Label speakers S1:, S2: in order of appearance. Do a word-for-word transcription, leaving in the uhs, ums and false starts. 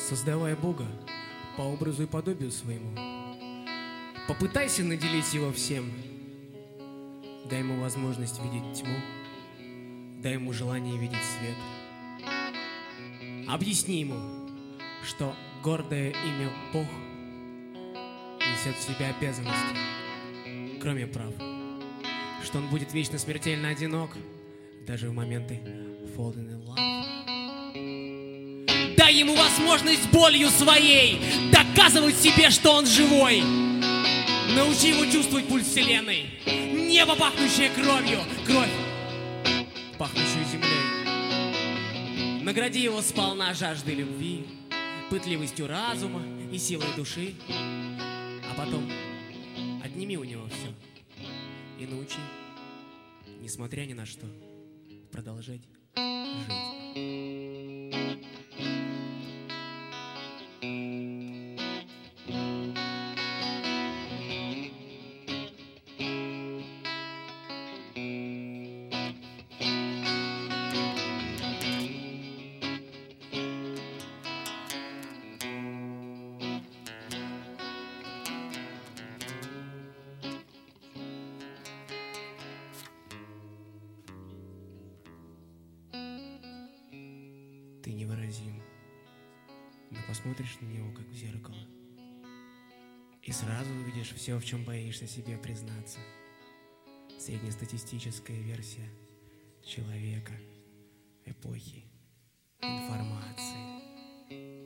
S1: Создавая Бога по образу и подобию своему, попытайся наделить его всем. Дай ему возможность видеть тьму, дай ему желание видеть свет. Объясни ему, что гордое имя Бог несет в себе обязанности, кроме прав, что он будет вечно смертельно одинок, даже в моменты falling in love. Дай ему возможность болью своей доказывать себе, что он живой. Научи его чувствовать пульс вселенной, небо, пахнущее кровью, кровь, пахнущую землей. Награди его сполна жаждой любви, пытливостью разума и силой души, а потом отними у него все и научи, несмотря ни на что, продолжать жить. Ты невыразим, но посмотришь на него, как в зеркало, и сразу увидишь все, в чем боишься себе признаться. Среднестатистическая версия человека, эпохи, информации.